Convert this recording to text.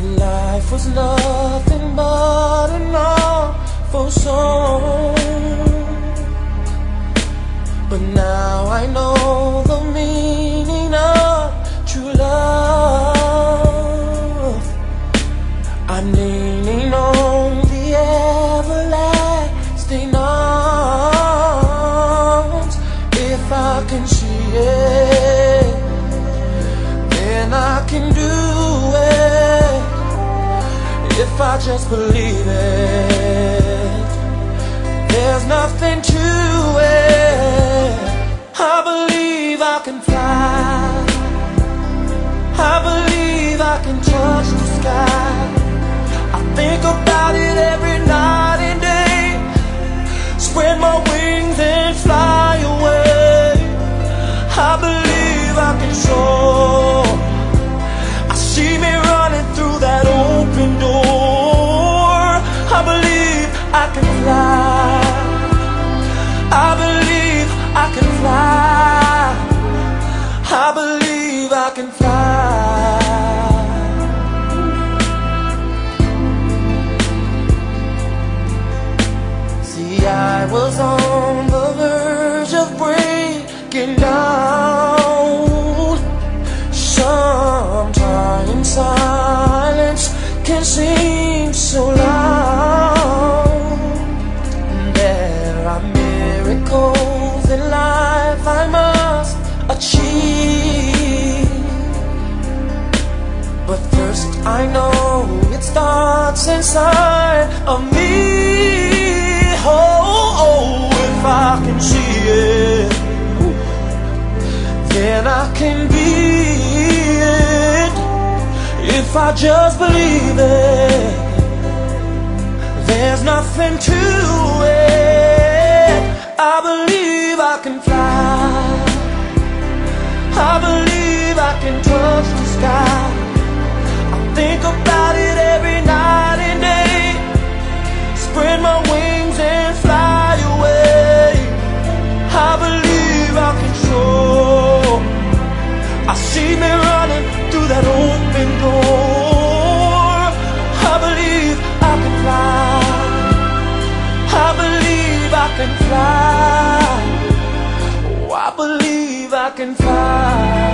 life was nothing but an awful song. But now I know the meaning of true love. I'm leaning on the everlasting arms. If I can see it, then I can do it. If I just believe it, there's nothing to it. I believe I can fly. I believe I can touch the sky. I think about it every night and day. Spread my wings and fly away. I believe I can soar. I see me running through that open door. I believe I can fly. I believe I can fly. I believe I can fly. See, I was on the verge of breaking down. Sometimes silence can seem so loud. There are miracles in life I must achieve. But first I know it starts inside of me. Oh, if I can see it, then I can be it. If I just believe it, there's nothing to it. I believe I can fly. I believe I can touch the sky. I think about it every night and day. Spread my wings and fly away. I believe I can soar. I see me running through that open door. I believe I can fly. I believe I can fly. Oh, I believe I can fly.